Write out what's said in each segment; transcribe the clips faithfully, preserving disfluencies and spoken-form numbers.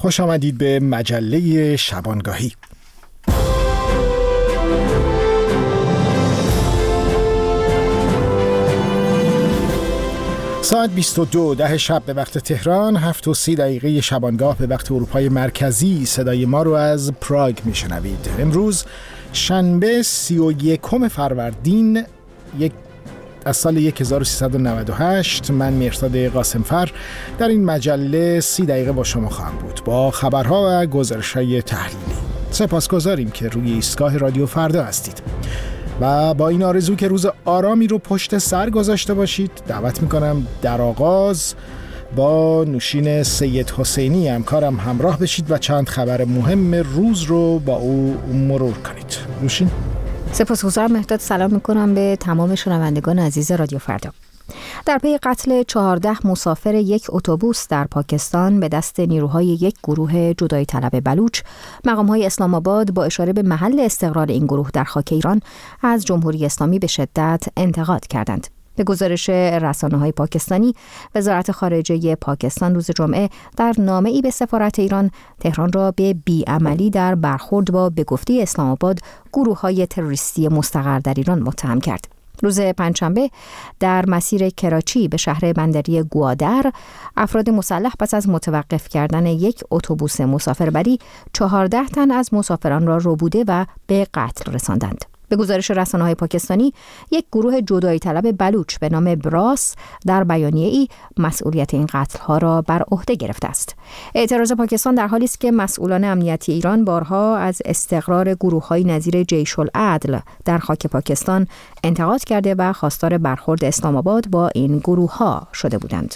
خوش آمدید به مجله شبانگاهی. ساعت بیست و دو ده شب به وقت تهران، هفت و سی دقیقه شبانگاه به وقت اروپای مرکزی. صدای ما رو از پراگ میشنوید. امروز شنبه سی و یکم فروردین یک از سال هزار و سیصد و نود و هشت. من مهرداد قاسمفر در این مجله سی دقیقه با شما خواهم بود با خبرها و گزارش‌های تحلیلی. سپاسگزاریم که روی ایستگاه رادیو فردا هستید و با این آرزو که روز آرامی رو پشت سر گذاشته باشید، دعوت میکنم در آغاز با نوشین سید حسینی همکارم همراه بشید و چند خبر مهم روز رو با او مرور کنید. نوشین. سپاسگزارم مهرداد. سلام میکنم به تمام شنوندگان عزیز رادیو فردا. در پی قتل چهارده مسافر یک اتوبوس در پاکستان به دست نیروهای یک گروه جدایی طلب بلوچ، مقام‌های اسلام آباد با اشاره به محل استقرار این گروه در خاک ایران از جمهوری اسلامی به شدت انتقاد کردند. به گزارش رسانه‌های پاکستانی، وزارت خارجه پاکستان روز جمعه در نامه‌ای به سفارت ایران، تهران را به بی‌عملی در برخورد با به گفته اسلام آباد گروه‌های تروریستی مستقر در ایران متهم کرد. روز پنجشنبه در مسیر کراچی به شهر بندری گوادر، افراد مسلح پس از متوقف کردن یک اتوبوس مسافربری چهارده تن از مسافران را ربوده و به قتل رساندند. به گزارش رسانه‌های پاکستانی، یک گروه جدایی طلب بلوچ به نام براس در بیانیه‌ای مسئولیت این قتل‌ها را بر عهده گرفته است. اعتراض پاکستان در حالی است که مسئولان امنیتی ایران بارها از استقرار گروه‌های نظیر جیش العدل در خاک پاکستان انتقاد کرده و خواستار برخورد اسلام آباد با این گروه‌ها شده بودند.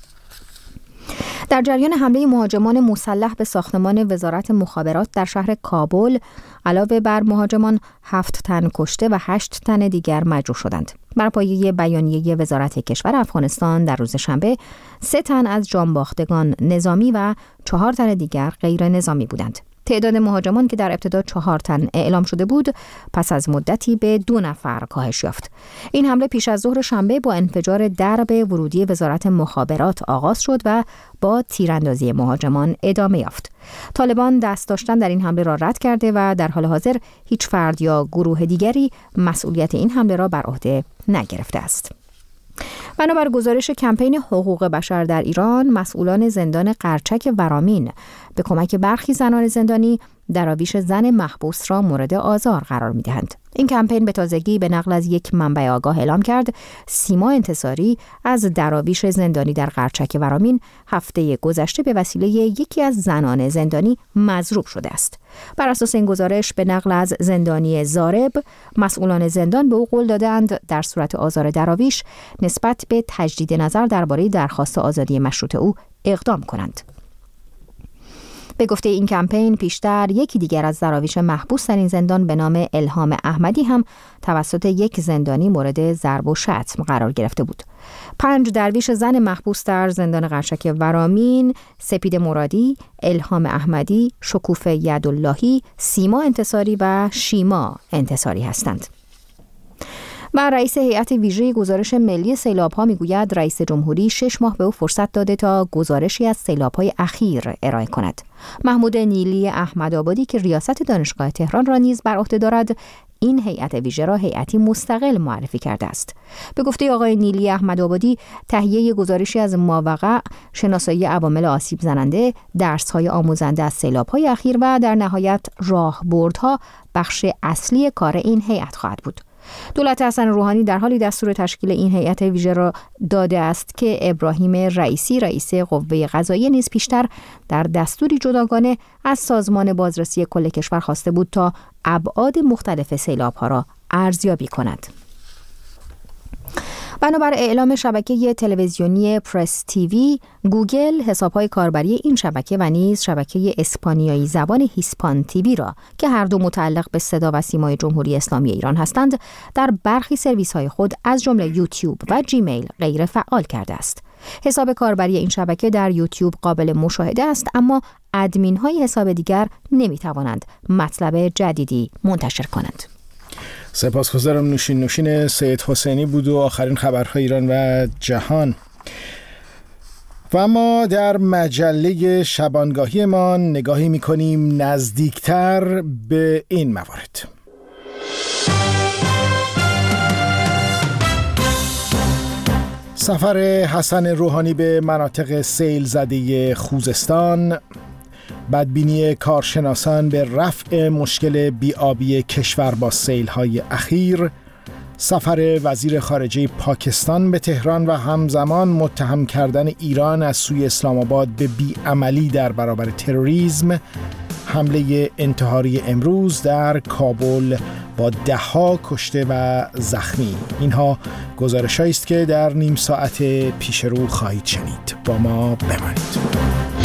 در جریان حمله مهاجمان مسلح به ساختمان وزارت مخابرات در شهر کابل، علاوه بر مهاجمان هفت تن کشته و هشت تن دیگر مجروح شدند. بر پایه بیانیه وزارت کشور افغانستان در روز شنبه، سه تن از جانباختگان نظامی و چهار تن دیگر غیر نظامی بودند. تعداد مهاجمان که در ابتدا چهار تن اعلام شده بود، پس از مدتی به دو نفر کاهش یافت. این حمله پیش از ظهر شنبه با انفجار درب ورودی وزارت مخابرات آغاز شد و با تیراندازی مهاجمان ادامه یافت. طالبان دست داشتن در این حمله را رد کرده و در حال حاضر هیچ فرد یا گروه دیگری مسئولیت این حمله را بر عهده نگرفته است. بنابر گزارش کمپین حقوق بشر در ایران، مسئولان زندان قرچک ورامین به کمک برخی زنان زندانی دراویش زن محبوس را مورد آزار قرار می‌دهند. این کمپین به تازگی به نقل از یک منبع آگاه اعلام کرد سیما انتصاری از دراویش زندانی در قرچک ورامین هفته گذشته به وسیله یکی از زنان زندانی مضروب شده است. بر اساس این گزارش به نقل از زندانی زارب، مسئولان زندان به او قول دادند در صورت آزار دراویش نسبت به تجدید نظر درباره درخواست آزادی مشروط او اقدام کنند. به گفته این کمپین، پیشتر یکی دیگر از دراویش محبوس در این زندان به نام الهام احمدی هم توسط یک زندانی مورد ضرب و شتم قرار گرفته بود. پنج درویش زن محبوس در زندان قرچک ورامین، سپید مرادی، الهام احمدی، شکوفه یداللهی، سیما انتصاری و شیما انتصاری هستند. و رئیس هیئت ویژه گزارش ملی سیلاب‌ها میگوید رئیس جمهوری شش ماه به او فرصت داده تا گزارشی از سیلاب‌های اخیر ارائه کند. محمود نیلی احمدآبادی که ریاست دانشگاه تهران را نیز بر عهده دارد، این هیئت ویژه را هیئتی مستقل معرفی کرده است. به گفته آقای نیلی احمدآبادی، تهیه گزارشی از ماوقع، شناسایی عوامل آسیب زننده، درس‌های آموزنده از سیلاب‌های اخیر و در نهایت راهبردها بخش اصلی کار این هیئت خواهد بود. دولت حسن روحانی در حالی دستور تشکیل این هیئت ویژه را داده است که ابراهیم رئیسی رئیس قوه قضاییه نیز پیشتر در دستوری جداگانه از سازمان بازرسی کل کشور خواسته بود تا ابعاد مختلف سیلاب‌ها را ارزیابی کند. بنابر اعلام شبکه تلویزیونی پرس تیوی، گوگل حساب‌های کاربری این شبکه و نیز شبکه اسپانیایی زبان هیسپان تیوی را که هر دو متعلق به صدا و سیمای جمهوری اسلامی ایران هستند، در برخی سرویس‌های خود از جمله یوتیوب و جیمیل غیر فعال کرده است. حساب کاربری این شبکه در یوتیوب قابل مشاهده است، اما ادمین‌های حساب دیگر نمی‌توانند مطلب جدیدی منتشر کنند. سپاسگزارم. نوشین نوشین سید حسینی بود و آخرین خبرهای ایران و جهان. و ما در مجله شبانگاهی ما نگاهی می‌کنیم نزدیکتر به این موارد. سفر حسن روحانی به مناطق سیل زده خوزستان، بدبینی کارشناسان به رفع مشکل بی‌آبی کشور با سیل‌های اخیر، سفر وزیر خارجه پاکستان به تهران و همزمان متهم کردن ایران از سوی اسلام آباد به بی‌عملی در برابر تروریسم، حمله انتحاری امروز در کابل با ده‌ها کشته و زخمی. اینها گزارش‌هایی است که در نیم ساعت پیش رو خواهید شنید. با ما بمانید.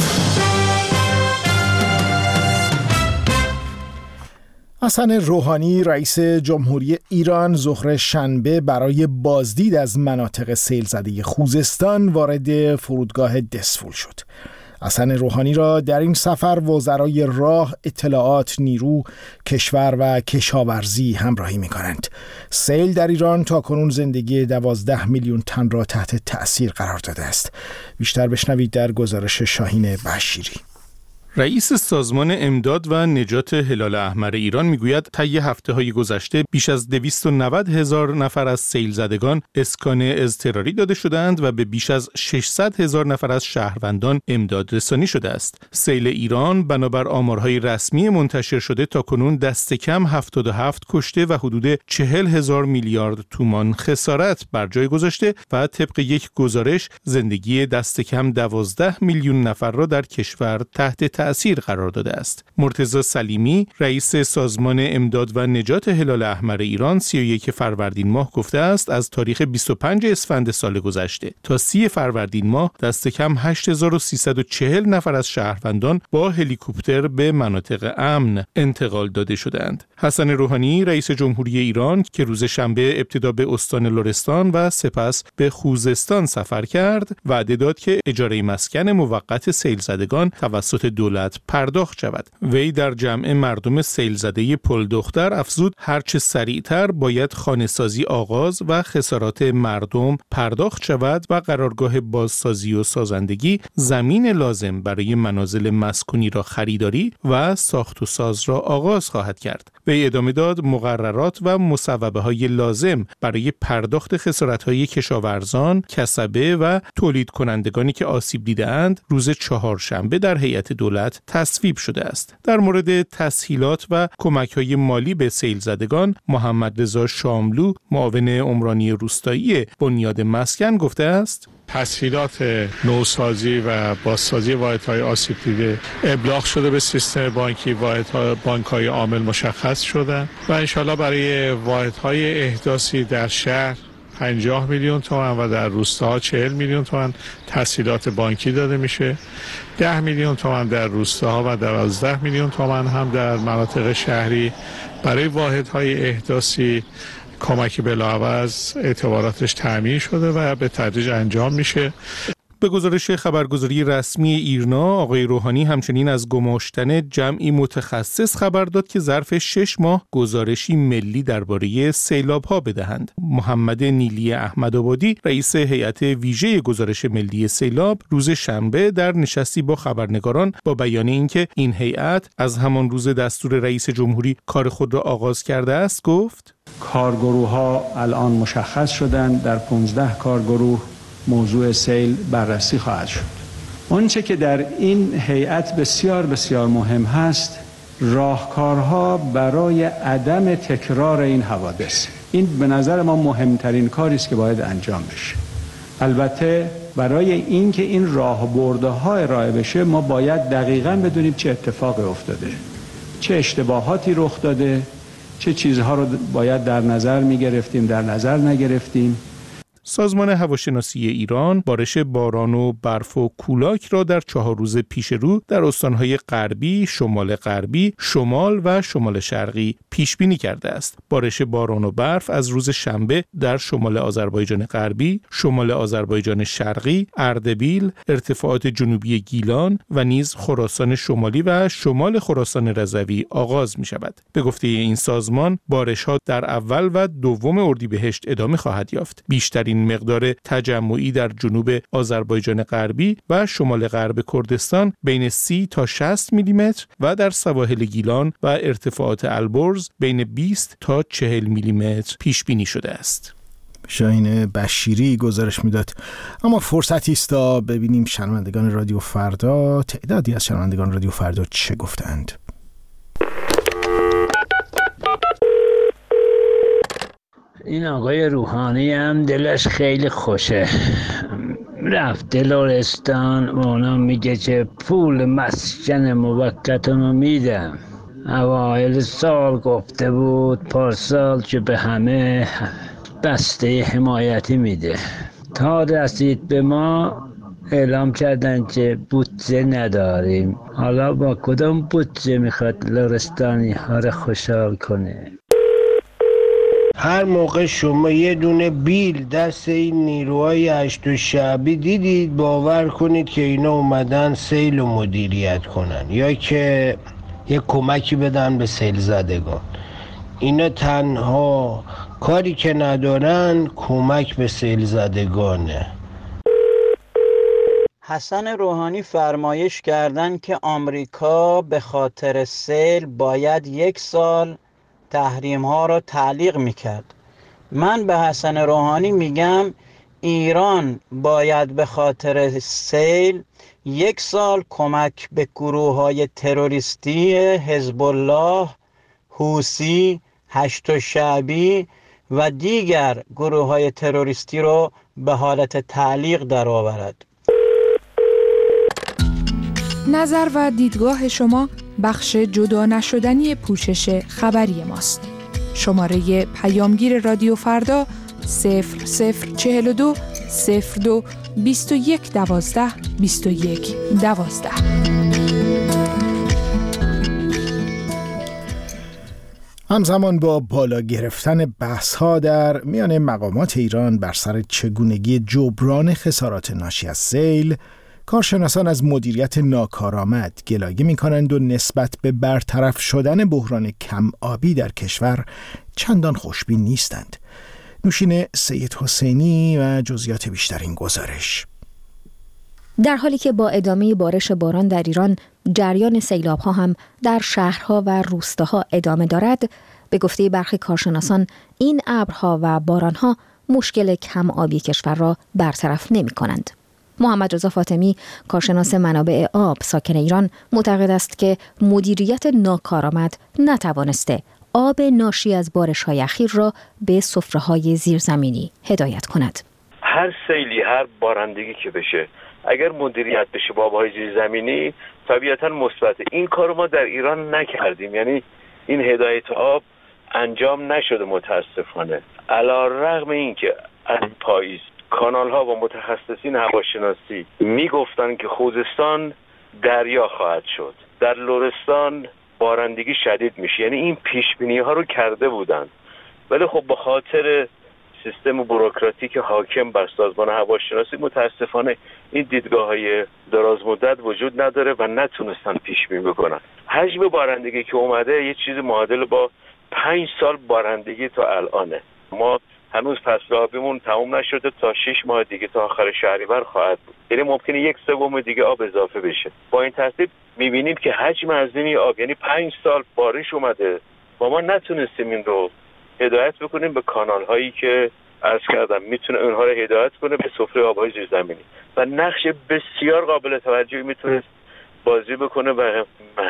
حسن روحانی رئیس جمهوری ایران ظهر شنبه برای بازدید از مناطق سیل زده خوزستان وارد فرودگاه دسفول شد. حسن روحانی را در این سفر وزرای راه، اطلاعات، نیرو، کشور و کشاورزی همراهی می کنند. سیل در ایران تا کنون زندگی دوازده میلیون تن را تحت تأثیر قرار داده است. بیشتر بشنوید در گزارش شاهین بشیری. رئیس سازمان امداد و نجات هلال احمر ایران میگوید طی هفته‌های گذشته بیش از دویست و نود هزار نفر از سیل زدگان اسکان اضطراری داده شدند و به بیش از ششصد هزار نفر از شهروندان امداد رسانی شده است. سیل ایران بنابر آمارهای رسمی منتشر شده تاکنون دست کم هفتاد و هفت کشته و حدود چهل هزار میلیارد تومان خسارت بر جای گذاشته و طبق یک گزارش زندگی دست کم دوازده میلیون نفر را در کشور تحت تأثیر قرار داده است. مرتضی سلیمی رئیس سازمان امداد و نجات هلال احمر ایران سی و یک فروردین ماه گفته است از تاریخ بیست و پنج اسفند سال گذشته تا سی فروردین ماه دست کم هشت هزار و سیصد و چهل نفر از شهروندان با هلیکوپتر به مناطق امن انتقال داده شدند. حسن روحانی رئیس جمهوری ایران که روز شنبه ابتدا به استان لرستان و سپس به خوزستان سفر کرد وعده داد که اجاره مسکن موقت سیل زدگان توسط دولت پرداخت شود. وی در جمع مردم سیل زده پل دختر افزود هرچه سریعتر باید خانه‌سازی آغاز و خسارات مردم پرداخت شود و قرارگاه بازسازی و سازندگی زمین لازم برای منازل مسکونی را خریداری و ساخت و ساز را آغاز خواهد کرد. وی ادامه داد مقررات و مصوبه‌های لازم برای پرداخت خسارت‌های کشاورزان، کسبه و تولید کنندگانی که آسیب دیده‌اند روز چهارشنبه در هیئت دولت تصویب شده است. در مورد تسهیلات و کمک‌های مالی به سیل زدگان، محمد رضا شاملو معاون عمرانی روستایی بنیاد مسکن گفته است: تسهیلات نوسازی و بازسازی واحدهای آسیب دیده ابلاغ شده به سیستم بانکی، واحدهای بانک‌های عامل مشخص شدن و انشالله برای واحدهای احداثی در شهر پنجاه میلیون تومان و در روستاها چهل میلیون تومان تسهیلات بانکی داده میشه. ده میلیون تومان در روستاها و دوازده میلیون تومان هم در مناطق شهری برای واحدهای احداثی کمک بلاعوض اعتباراتش تعمین شده و به تدریج انجام میشه. به گزارش خبرگزاری رسمی ایرنا، آقای روحانی همچنین از گماشتن جمعی متخصص خبر داد که ظرف شش ماه گزارشی ملی درباره سیلاب‌ها بدهند. محمد نیلی احمدآبادی رئیس هیئت ویژه گزارش ملی سیلاب روز شنبه در نشستی با خبرنگاران با بیان اینکه این هیئت از همان روز دستور رئیس جمهوری کار خود را آغاز کرده است گفت: کارگروه‌ها الان مشخص شدند، در پانزده کارگروه موضوع سیل بررسی خواهد شد. آنچه که در این هیئت بسیار بسیار مهم هست راهکارها برای عدم تکرار این حوادث. این به نظر ما مهمترین کاری است که باید انجام بشه. البته برای اینکه این راهبردها ارائه بشه ما باید دقیقاً بدونیم چه اتفاقی افتاده، چه اشتباهاتی رخ داده، چه چیزها رو باید در نظر می گرفتیم در نظر نگرفتیم. سازمان هواشناسی ایران بارش باران و برف و کولاک را در چهار روز پیش رو در استانهای غربی، شمال غربی، شمال و شمال شرقی پیش بینی کرده است. بارش باران و برف از روز شنبه در شمال آذربایجان غربی، شمال آذربایجان شرقی، اردبیل، ارتفاعات جنوبی گیلان و نیز خراسان شمالی و شمال خراسان رضوی آغاز می شود. به گفته این سازمان بارش‌ها در اول و دوم اردیبهشت ادامه خواهد یافت. بیشترین بیشترین مقدار تجمعی در جنوب آذربایجان غربی و شمال غرب کردستان بین سی تا شصت میلیمتر و در سواحل گیلان و ارتفاعات البرز بین بیست تا چهل میلیمتر پیش بینی شده است. شاهین بشیری گزارش میداد. اما فرصتی است تا ببینیم شنوندگان رادیو فردا، تعدادی از شنوندگان رادیو فردا چه گفتند. این آقای روحانی هم دلش خیلی خوشه، رفته لرستان و اونا میگه که پول مسکن موقتمو میدم. اوایل سال گفته بود پارسال که به همه بسته حمایتی میده. تا رسید به ما اعلام کردن که بودجه نداریم. حالا با کدوم بودجه میخواد لرستانی ها رو خوشحال کنه؟ هر موقع شما یه دونه بیل دست این نیروهای هشت و شعبی دیدید، باور کنید که اینا اومدن سیل و مدیریت کنن یا که یه کمکی بدن به سیل زدگان. اینا تنها کاری که ندارن کمک به سیل زدگانه. حسن روحانی فرمایش کردن که آمریکا به خاطر سیل باید یک سال تحریم ها را تعلیق میکرد. من به حسن روحانی میگم ایران باید به خاطر سیل یک سال کمک به گروه های تروریستی حزب الله، حوثی، هشت شعبی و دیگر گروه های تروریستی رو به حالت تعلیق در آورد. نظر و دیدگاه شما بخش جدا نشدنی پوشش خبری ماست. شماره پیامگیر رادیو فردا صفر صفر چهل و دو صفر دو بیست و یک دوازده بیست و یک دوازده. همزمان با بالا گرفتن بحث‌ها در میان مقامات ایران بر سر چگونگی جبران خسارات ناشی از سیل، کارشناسان از مدیریت ناکارآمد گلایه می‌کنند و نسبت به برطرف شدن بحران کم آبی در کشور چندان خوشبین نیستند. نوشین سید حسینی و جزئیات بیشتر این گزارش. در حالی که با ادامه بارش باران در ایران جریان سیلاب‌ها هم در شهرها و روستاها ادامه دارد، به گفته برخی کارشناسان این ابرها و بارانها مشکل کم آبی کشور را برطرف نمی‌کنند. محمد رضا فاطمی، کارشناس منابع آب ساکن ایران، معتقد است که مدیریت ناکارآمد نتوانسته آب ناشی از بارش‌های اخیر را به سفره‌های زیرزمینی هدایت کند. هر سیلی، هر بارندگی که بشه، اگر مدیریت بشه با آب‌های زیرزمینی، طبیعتاً مثبت. این کارو ما در ایران نکردیم، یعنی این هدایت آب انجام نشده متاسفانه. علی‌رغم اینکه از پاییز کانال ها و متخصصین هواشناسی میگفتن که خوزستان دریا خواهد شد، در لرستان بارندگی شدید میشه، یعنی این پیش بینی ها رو کرده بودن، ولی خب به خاطر سیستم بوروکراتیک حاکم بر سازمان هواشناسی متاسفانه این دیدگاه های دراز مدت وجود نداره و نتونستن پیش بینی بکنن. حجم بارندگی که اومده یه چیز معادل با پنج سال بارندگی تا الانه. ما هنوز فصل آبیمون تموم نشده، تا شش ماه دیگه تا آخر شهریور خواهد بود، یعنی ممکنه یک سوم دیگه آب اضافه بشه. با این ترتیب میبینیم که حجم عظیمی آب، یعنی پنج سال بارش اومده و ما نتونستیم این رو هدایت بکنیم به کانال هایی که عرض کردم میتونه اونها رو هدایت کنه به سفره آبهای زیرزمینی و نقش بسیار قابل توجهی میتونه بازی بکنه و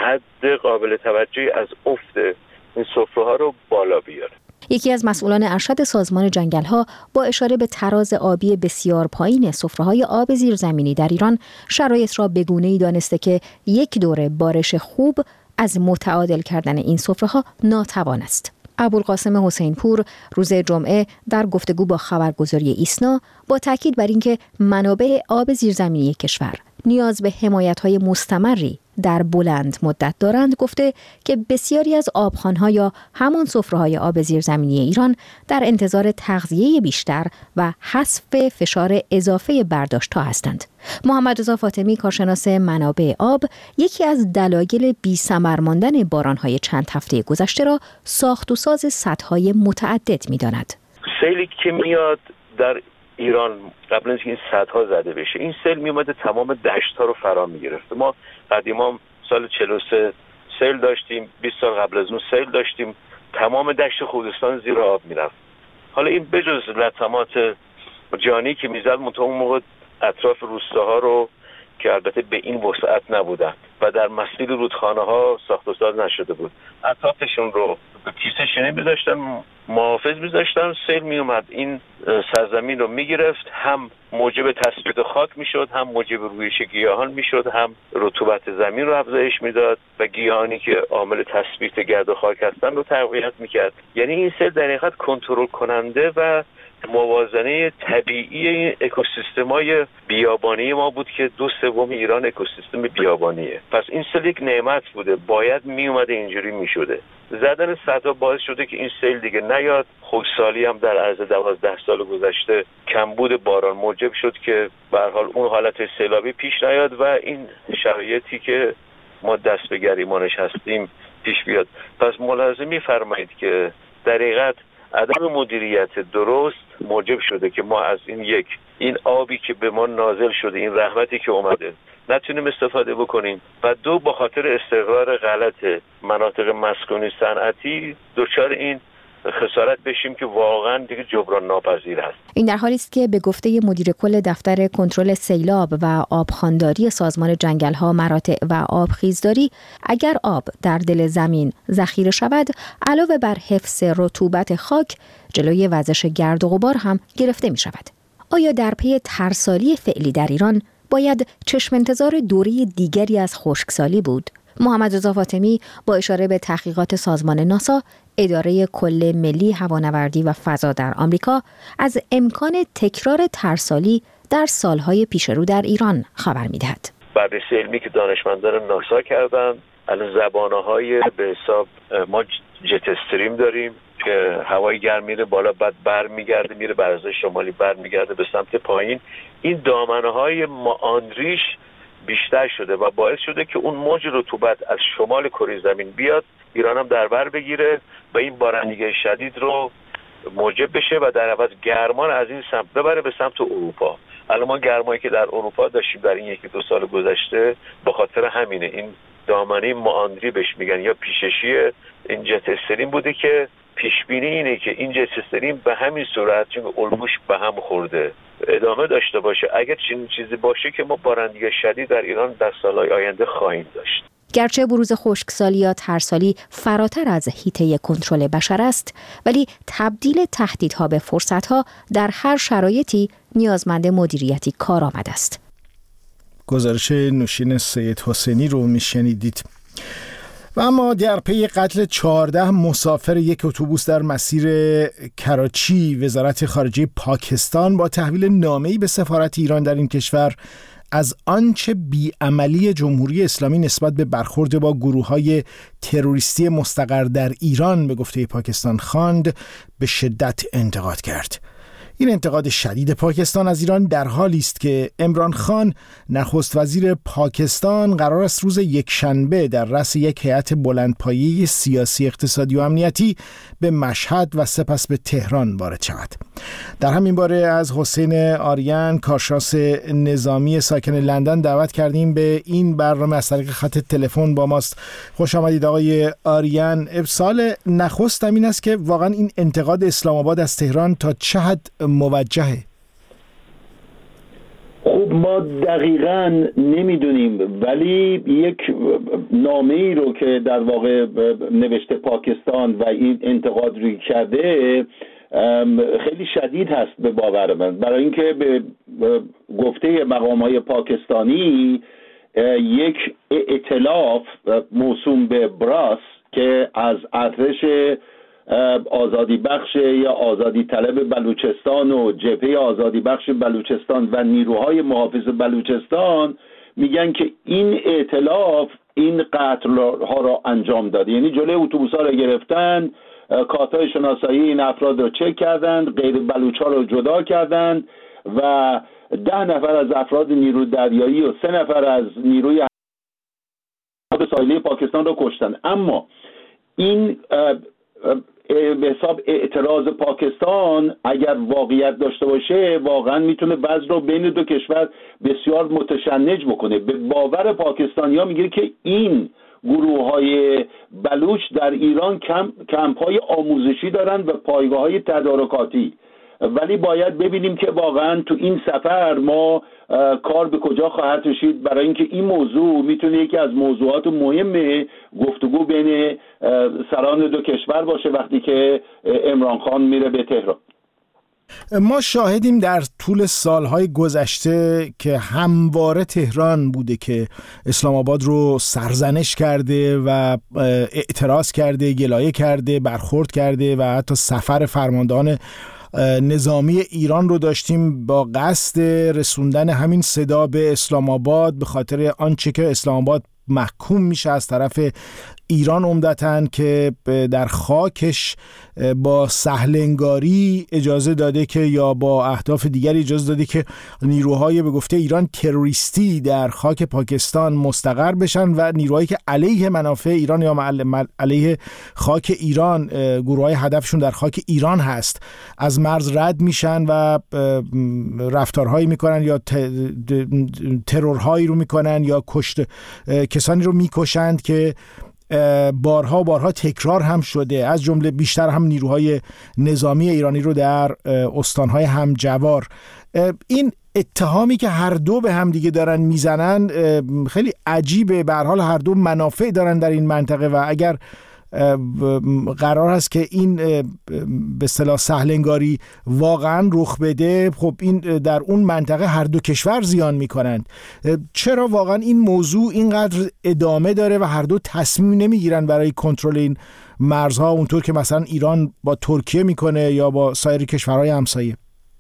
حد قابل توجهی از افت این سفره ها رو بالا بیاره. یکی از مسئولان ارشد سازمان جنگل‌ها با اشاره به تراز آبی بسیار پایین سفره‌های آب زیرزمینی در ایران، شرایط را به گونه‌ای دانسته که یک دوره بارش خوب از متعادل کردن این سفره‌ها ناتوان است. ابوالقاسم حسین پور روز جمعه در گفتگو با خبرگزاری ایسنا با تاکید بر اینکه منابع آب زیرزمینی کشور نیاز به حمایت‌های مستمری در بلند مدت دارند، گفته که بسیاری از آبخوان‌ها یا همان سفره‌های آب زیرزمینی ایران در انتظار تغذیه بیشتر و حذف فشار اضافه برداشت‌ها هستند. محمد رضا فاطمی، کارشناس منابع آب، یکی از دلایل بی‌ثمر ماندن باران‌های چند هفته گذشته را ساخت و ساز سدهای متعدد می‌داند. سیلی که میاد در ایران قبل از این سدها زده بشه این سیل می اومده تمام دشت‌ها رو فرا می‌گرفت. ما قدیما سال چهل و سه سیل داشتیم، بیست سال قبل از اون سیل داشتیم، تمام دشت خوزستان زیر آب میرفت. حالا این بجز لطمات جانی که میزد منتها اون موقع اطراف روستاها رو که البته به این وسعت نبودن و در مسیر رودخانه ها ساخت و ساز نشده بود، اطرافشون رو به کیسه شنی می‌ذاشتن، محافظ می‌ذاشتن، سیل میومد این سرزمین رو میگرفت، هم موجب تثبیت خاک میشد، هم موجب رویش گیاهان میشد، هم رطوبت زمین رو افزایش میداد و گیاهانی که عامل تثبیت گرد و خاک هستن رو تقویت میکرد. یعنی این سیل در حقیقت کنترل کننده و موازنه طبیعی این اکوسیستم‌های بیابانی ما بود که دو سوم ایران اکوسیستم بیابانیه. پس این سیل یک نعمت بوده، باید میومده اینجوری میشده. زدن سدها باعث شده که این سیل دیگه نیاد. خشکسالی هم در عرض دوازده سال گذشته کمبود باران موجب شد که به هر حال اون حالت سیلابی پیش نیاد و این شرایطی که ما دست به گریمانش هستیم پیش بیاد. پس ملاحظه می‌فرمایید که در حقیقت عدم مدیریت درست موجب شده که ما از این یک این آبی که به ما نازل شده، این رحمتی که اومده، نتونیم استفاده بکنیم و دو با خاطر استقرار غلط مناطق مسکونی صنعتی دچار این خسارت بشیم که واقعا دیگه جبران ناپذیر است. این در حالی است که به گفته مدیر کل دفتر کنترل سیلاب و آبخوانداری سازمان جنگل‌ها، مراتع و آبخیزداری، اگر آب در دل زمین ذخیره شود، علاوه بر حفظ رطوبت خاک، جلوی وزش گرد و غبار هم گرفته می شود. آیا در پی ترسالی فعلی در ایران باید چشم انتظار دوره دیگری از خشکسالی بود؟ محمد رضا فاطمی با اشاره به تحقیقات سازمان ناسا، اداره کل ملی هوانوردی و فضا در آمریکا، از امکان تکرار ترسالی در سالهای پیش رو در ایران خبر می‌دهد. بررسی علمی که دانشمندان ناسا کردن، الان زبانه‌های به حساب ما جت استریم داریم که هوای گرم میره بالا، بعد بر میگرده میره برازای شمالی، بر میگرده به سمت پایین. این دامنه‌های ماندریش بیشتر شده و باعث شده که اون موج رطوبت از شمال کره زمین بیاد، ایران هم در بر بگیره و این بارندگی شدید رو موجب بشه و در عوض گرمان از این سمت ببره به سمت اروپا. الان ما گرمایی که در اروپا داشتیم در این یکی دو سال گذشته به خاطر همینه. این دامنه ماندری بهش میگن یا پیششی این جت استریم بوده که پیش بینی اینه که این جت استریم به همین صورت، چون الگوش به هم خورده، ادامه داشته باشه. اگر چنین چیزی باشه که ما بارندگی شدید در ایران در سالهای آینده خواهیم داشت. گرچه بروز خشکسالی یا ترسالی فراتر از حیطه کنترل بشر است، ولی تبدیل تهدیدها به فرصتها در هر شرایطی نیازمند مدیریتی کارآمد است. گزارش نوشین سید حسینی رو میشنیدید. و اما در پی قتل چهارده مسافر یک اتوبوس در مسیر کراچی، وزارت خارجه پاکستان با تحویل نامه‌ای به سفارت ایران در این کشور از آنچه بیعملی جمهوری اسلامی نسبت به برخورد با گروه‌های تروریستی مستقر در ایران به گفته پاکستان خواند، به شدت انتقاد کرد. این انتقاد شدید پاکستان از ایران در حالی است که عمران خان نخست وزیر پاکستان قرار است روز یکشنبه در رأس یک هیئت بلندپایه سیاسی، اقتصادی و امنیتی به مشهد و سپس به تهران وارد شود. در همین باره از حسین آریان، کارشناس نظامی ساکن لندن، دعوت کردیم به این برنامه. از طریق خط تلفن با ماست. خوش آمدید آقای آریان. سال نخست این است که واقعا این انتقاد اسلام آباد از تهران تا چه حد موجهه؟ خب ما دقیقاً نمیدونیم، ولی یک نامه ای رو که در واقع نوشته پاکستان و این انتقاد روی کرده خیلی شدید هست به باور من، برای اینکه به گفته مقام‌های پاکستانی یک ائتلاف موسوم به براس که از ارتش آزادی بخش یا آزادی طلب بلوچستان و جبهه آزادی بخش بلوچستان و نیروهای محافظ بلوچستان میگن که این ائتلاف این قتل ها را انجام داده. یعنی جلوی اتوبوس‌ها را گرفتن، کارت‌های شناسایی این افراد را چک کردند، غیر بلوچ‌ها را جدا کردند و ده نفر از افراد نیروی دریایی و سه نفر از نیروی ساحلی پاکستان را کشتند. اما این به حساب اعتراض پاکستان اگر واقعیت داشته باشه واقعا میتونه وضع رو بین دو کشور بسیار متشنج بکنه. به باور پاکستانی‌ها میگه که این گروه‌های بلوچ در ایران کم کمپ‌های آموزشی دارن و پایگاه‌های تدارکاتی، ولی باید ببینیم که واقعا تو این سفر ما کار به کجا خواهد رسید، برای اینکه این موضوع میتونه یکی از موضوعات مهم گفتگو بین سران دو کشور باشه وقتی که عمران خان میره به تهران. ما شاهدیم در طول سالهای گذشته که همواره تهران بوده که اسلام آباد رو سرزنش کرده و اعتراض کرده، گلایه کرده، برخورد کرده و حتی سفر فرماندهان نظامی ایران رو داشتیم با قصد رسوندن همین صدا به اسلام آباد به خاطر آنچه که اسلام آباد محکوم میشه از طرف ایران عمدتاً که در خاکش با سهلنگاری اجازه داده که یا با اهداف دیگری اجازه داده که نیروهای به گفته ایران تروریستی در خاک پاکستان مستقر بشن و نیروهایی که علیه منافع ایران یا علیه خاک ایران گروهای هدفشون در خاک ایران هست از مرز رد میشن و رفتارهایی میکنن یا ترورهایی رو میکنن یا کشت کسانی رو میکشند که بارها بارها تکرار هم شده، از جمله بیشتر هم نیروهای نظامی ایرانی رو در استانهای همجوار. این اتهامی که هر دو به هم دیگه دارن میزنن خیلی عجیبه. به هر حال هر دو منافع دارن در این منطقه و اگر قرار هست که این به اصطلاح سهلنگاری واقعا رخ بده، خب این در اون منطقه هر دو کشور زیان میکنند. چرا واقعا این موضوع اینقدر ادامه داره و هر دو تصمیم نمیگیرن برای کنترل این مرزها اونطور که مثلا ایران با ترکیه میکنه یا با سایر کشورهای همسایه؟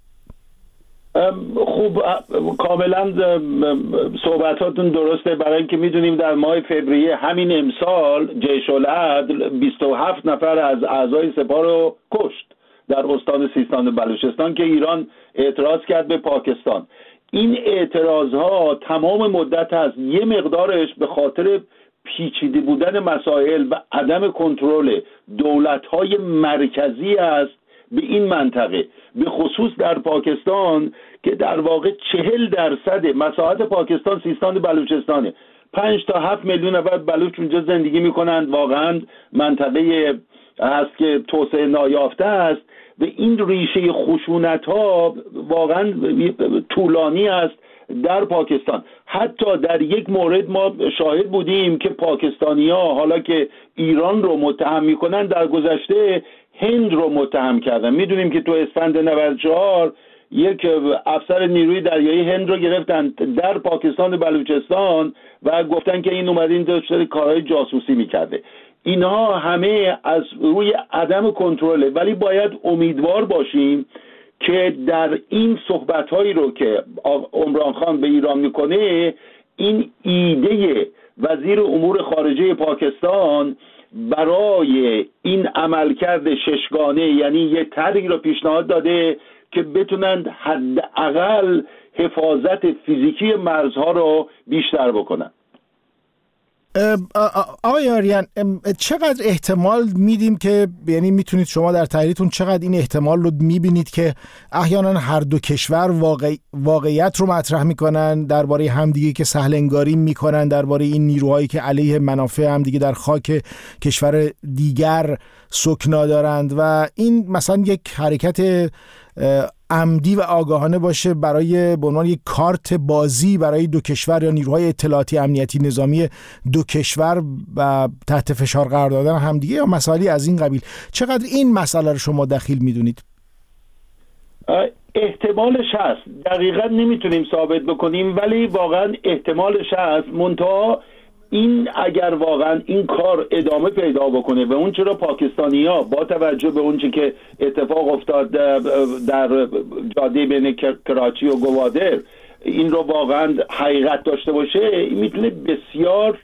خوب، کاملا صحبتاتون درسته، برای اینکه میدونیم در ماه فوریه همین امسال جیش العدل بیست و هفت نفر از اعضای سپاه رو کشت در استان سیستان و بلوچستان که ایران اعتراض کرد به پاکستان. این اعتراضها تمام مدت هست، یه مقدارش به خاطر پیچیده بودن مسائل و عدم کنترل دولت‌های مرکزی است به این منطقه، به خصوص در پاکستان که در واقع چهل درصد مساحت پاکستان سیستان و بلوچستانه. پنج تا هفت میلیون نفر بلوچ اونجا زندگی میکنند. واقعا منطقه هست که توسعه نایافته است و این ریشه خشونت ها واقعا طولانی است در پاکستان. حتی در یک مورد ما شاهد بودیم که پاکستانی ها حالا که ایران رو متهم میکنن در گذشته هند رو متهم کردن. میدونیم که تو اسفند نود و چهار یک افسر نیروی دریایی هند رو گرفتن در پاکستان و بلوچستان و گفتن که این اومده این داشته کارهای جاسوسی میکرده. اینها همه از روی عدم کنترله، ولی باید امیدوار باشیم که در این صحبت‌هایی رو که عمران خان به ایران میکنه، این ایده وزیر امور خارجه پاکستان برای این عملکرد ششگانه، یعنی یه طرحی رو پیشنهاد داده که بتونند حداقل حفاظت فیزیکی مرزها رو بیشتر بکنن. آقای آریان، چقدر احتمال میدیم که، یعنی میتونید شما در تحلیلتون چقدر این احتمال رو میبینید که احیانا هر دو کشور واقع... واقعیت رو مطرح میکنن درباره همدیگه که سهلنگاری میکنن درباره این نیروهایی که علیه منافع همدیگه در خاک کشور دیگر سکنا دارند و این مثلا یک حرکت عمدی و آگاهانه باشه برای به عنوان یک کارت بازی برای دو کشور یا نیروهای اطلاعاتی امنیتی نظامی دو کشور و تحت فشار قرار دادن همدیگه یا مسائلی از این قبیل. چقدر این مسئله رو شما دخیل میدونید؟ احتمالش هست، دقیقا نمیتونیم ثابت بکنیم، ولی واقعا احتمالش هست. منتها این اگر واقعا این کار ادامه پیدا بکنه و اون چرا پاکستانی ها با توجه به اون چه که اتفاق افتاد در جاده بین کراچی و گوادر این رو واقعا حقیقت داشته باشه، میتونه بسیار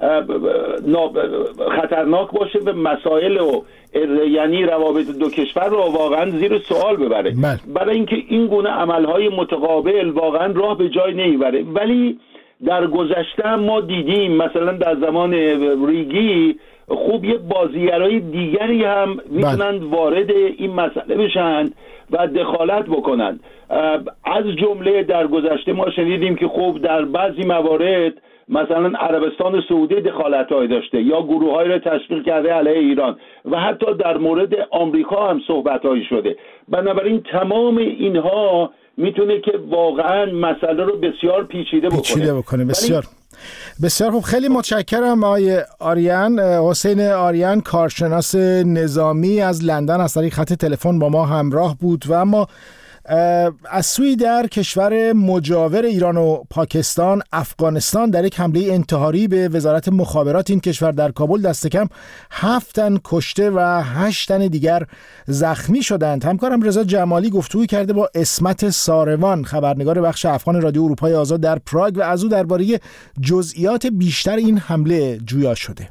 خطرناک باشه و مسائل و یعنی روابط دو کشور رو واقعا زیر سوال ببره. برای اینکه این گونه عملهای متقابل واقعا راه به جای نمیبره. ولی در گذشته ما دیدیم مثلا در زمان ریگی خوب یه بازیگرای دیگری هم میتونند وارد این مسئله بشن و دخالت بکنند. از جمله در گذشته ما شنیدیم که خوب در بعضی موارد مثلا عربستان سعودی دخالت‌هایی داشته یا گروه‌هایی را تشکیل کرده علیه ایران و حتی در مورد آمریکا هم صحبت‌هایی شده. بنابراین تمام اینها میتونه که واقعا مسئله رو بسیار پیچیده بکنه. پیچیده بکنه. بسیار بسیار خوب، خیلی متشکرم آقای آریان. حسین آریان کارشناس نظامی از لندن از طریق خط تلفن با ما همراه بود. و اما از سوی در کشور مجاور ایران و پاکستان، افغانستان در یک حمله انتحاری به وزارت مخابرات این کشور در کابل دست کم هفت تن کشته و هشت تن دیگر زخمی شدند. همکارم رضا جمالی گفتگو کرده با اسمت ساروان، خبرنگار بخش افغان رادیو اروپای آزاد در پراگ، و از او درباره جزئیات بیشتر این حمله جویا شده.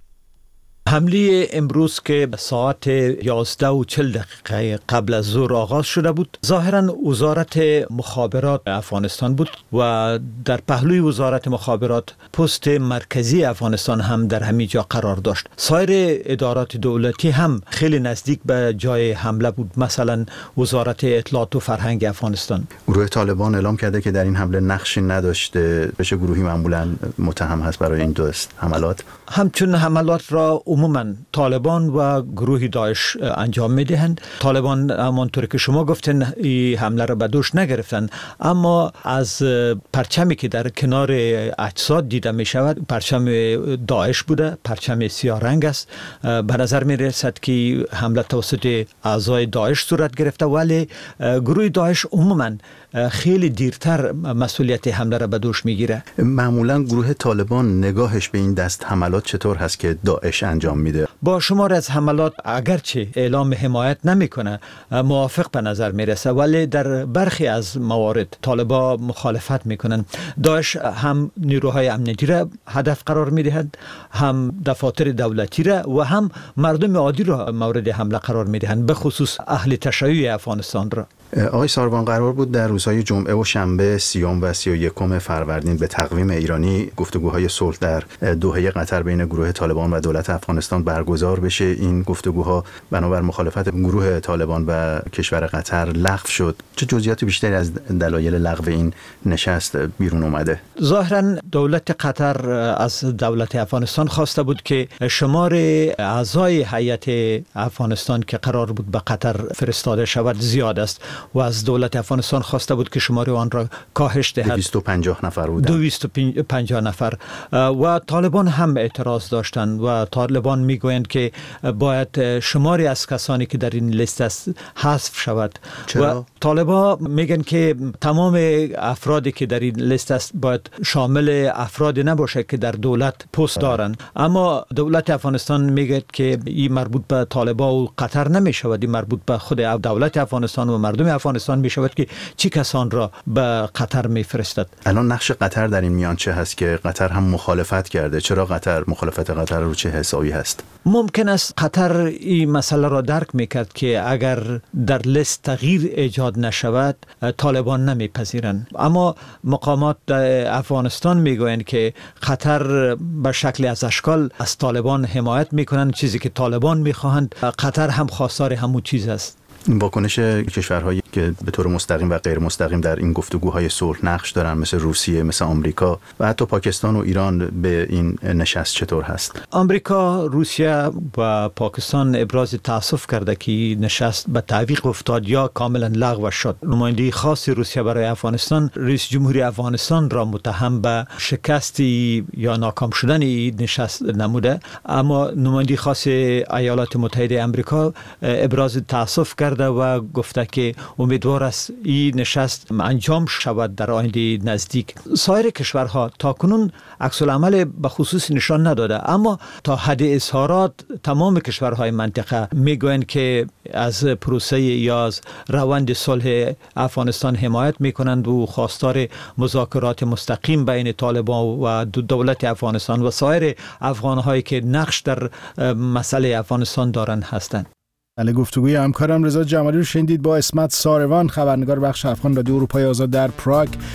حمله امروز که ساعت یازده و چل دقیقه قبل از ظهر آغاز شده بود، ظاهرا وزارت مخابرات افغانستان بود و در پهلوی وزارت مخابرات پست مرکزی افغانستان هم در همین جا قرار داشت. سایر ادارات دولتی هم خیلی نزدیک به جای حمله بود، مثلا وزارت اطلاعات و فرهنگ افغانستان. گروه طالبان اعلام کرده که در این حمله نقشی نداشته. چه گروهی معمولا متهم هست برای این دو حملات؟ همچون حملات را عموما طالبان و گروه داعش انجام میدهند. طالبان همانطور که شما گفتن این حمله را به دوش نگرفتن، اما از پرچمی که در کنار اجساد دیده می شود پرچم داعش بوده، پرچم سیاه رنگ است. به نظر می رسد که حمله توسط اعضای داعش صورت گرفته، ولی گروه داعش عموما خیلی دیرتر مسئولیت حمله را به دوش میگیره. معمولا گروه طالبان نگاهش به این دست حملات چطور هست که داعش انجام میده؟ با شمار از حملات اگرچه اعلام حمایت نمیکنه، موافق به نظر میرسه، ولی در برخی از موارد طالبان مخالفت میکنن. داعش هم نیروهای امنیتی را هدف قرار میدهند، هم دفاتر دولتی را و هم مردم عادی را مورد حمله قرار میدهند، به خصوص اهل تشیع افغانستان را. آقای ساروان، قرار بود در روزهای جمعه و شنبه سیوم و سی و یکم فروردین به تقویم ایرانی گفتگوهای صلح در دوحه قطر بین گروه طالبان و دولت افغانستان برگزار بشه. این گفتگوها بنابر مخالفت گروه طالبان و کشور قطر لغو شد. چه جزئیات بیشتری از دلایل لغو این نشست بیرون اومده؟ ظاهرا دولت قطر از دولت افغانستان خواسته بود که شمار اعضای هیئت افغانستان که قرار بود به قطر فرستاده شود زیاد است و از دولت افغانستان خواسته بود که شمار آن را کاهش دهد. دویست و پنجاه نفر بودند. دویست و پنجاه نفر و طالبان هم اعتراض داشتند و طالبان میگویند که باید شماری از کسانی که در این لیست است حذف شود. چرا؟ و طالبان میگن که تمام افرادی که در این لیست است باید شامل افرادی نباشه که در دولت پست دارند، اما دولت افغانستان میگه که این مربوط به طالبان و قطر نمیشود، این مربوط به خود دولت افغانستان و مردم افغانستان میشود که چی کسان را به قطر میفرستد. الان نقش قطر در این میان چه هست که قطر هم مخالفت کرده؟ چرا قطر مخالفت قطر رو چه حسابی هست؟ ممکن است قطر این مسئله را درک میکرد که اگر در لیست تغییر ایجاد نشود طالبان نمیپذیرند، اما مقامات افغانستان میگویند که قطر به شکل از اشکال از طالبان حمایت میکنند، چیزی که طالبان میخواهند. قطر هم خواستار همون چیز است. این واکنش کشورهایی که به طور مستقیم و غیر مستقیم در این گفتگوهای صلح نقش دارن، مثل روسیه، مثل آمریکا و حتی پاکستان و ایران، به این نشست چطور هست؟ آمریکا، روسیه و پاکستان ابراز تاسف کرده که نشست به تعویق افتاد یا کاملا لغو شد. نماینده خاص روسیه برای افغانستان رئیس جمهوری افغانستان را متهم به شکستی یا ناکام شدن این نشست نموده، اما نماینده خاص ایالات متحده آمریکا ابراز تاسف کرد و گفته که امیدوار است این نشست انجام شود در آینده نزدیک. سایر کشورها تاکنون عکس العمل به خصوص نشان نداده، اما تا حد اظهارات تمام کشورهای منطقه میگویند که از پروسه یا از روند صلح افغانستان حمایت میکنند و خواستار مذاکرات مستقیم بین طالبان و دولت افغانستان و سایر افغانهایی که نقش در مسئله افغانستان دارند هستند. بله، گفتگوی همکارم رضا جمالی رو شنیدید با اسمت ساروان، خبرنگار بخش افغان رادیو اروپای آزاد در پراگ.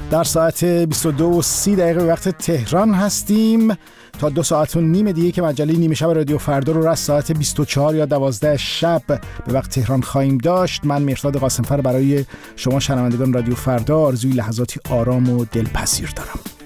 در ساعت بیست و دو و سی دقیقه وقت تهران هستیم. تا دو ساعت و نیم دیگه که مجله نیمه شب رادیو فردا رو از ساعت بیست و چهار یا دوازده شب به وقت تهران خواهیم داشت. من مهرداد قاسمفر برای شما شنوندگان رادیو فردا آرزوی لحظاتی آرام و دلپذیر دارم.